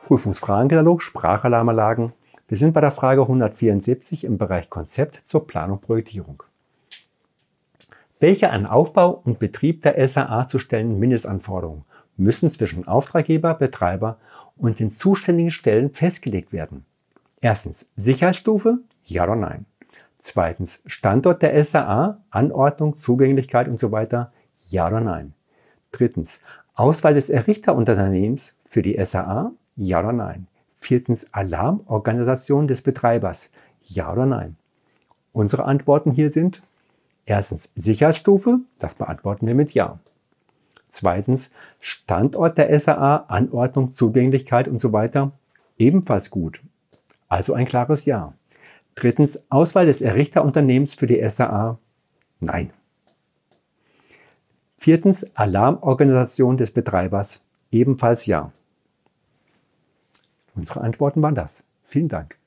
Prüfungsfragenkatalog Sprachalarmanlagen. Wir sind bei der Frage 174 im Bereich Konzept zur Planung und Projektierung. Welche an Aufbau und Betrieb der SAA zu stellenden Mindestanforderungen müssen zwischen Auftraggeber, Betreiber und den zuständigen Stellen festgelegt werden? Erstens, Sicherheitsstufe, ja oder nein? Zweitens, Standort der SAA, Anordnung, Zugänglichkeit usw., ja oder nein? Drittens, Auswahl des Errichterunternehmens für die SAA, ja oder nein? Viertens, Alarmorganisation des Betreibers, ja oder nein? Unsere Antworten hier sind: erstens, Sicherheitsstufe, das beantworten wir mit ja. Zweitens, Standort der SAA, Anordnung, Zugänglichkeit usw., ebenfalls gut, also ein klares Ja. Drittens, Auswahl des Errichterunternehmens für die SAA, nein. Viertens, Alarmorganisation des Betreibers, ebenfalls ja. Unsere Antworten waren das. Vielen Dank.